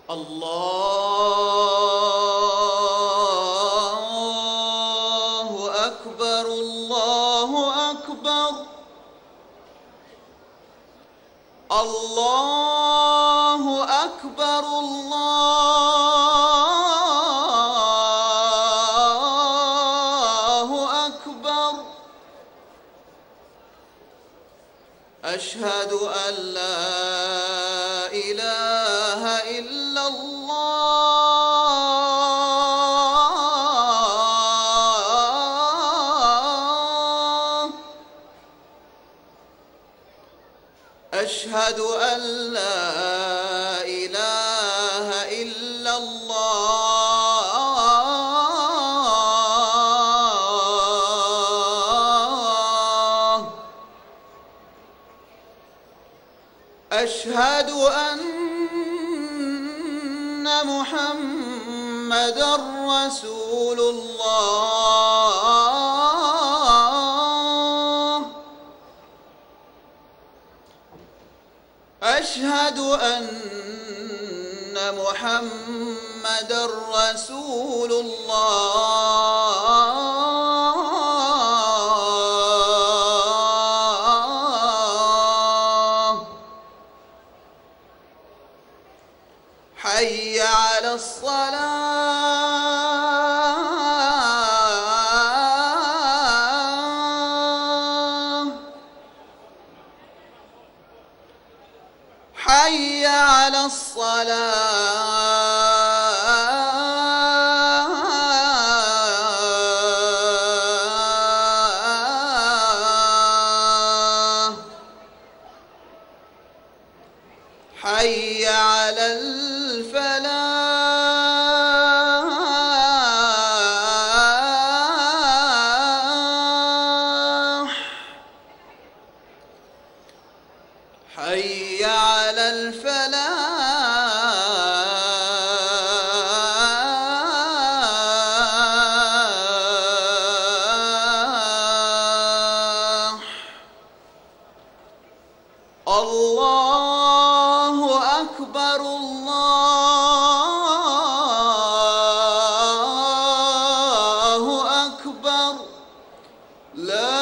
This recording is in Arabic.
الله أكبر الله أكبر الله أكبر الله أكبر أشهد أن لا إله إلا الله أشهد أن لا إله إلا الله أشهد أن محمدًا رسول الله أشهد أن محمدًا رسول الله حي على الصلاة حي على الصلاة حي على الفلاح حي على الفلاح الله أكبر الله أكبر لا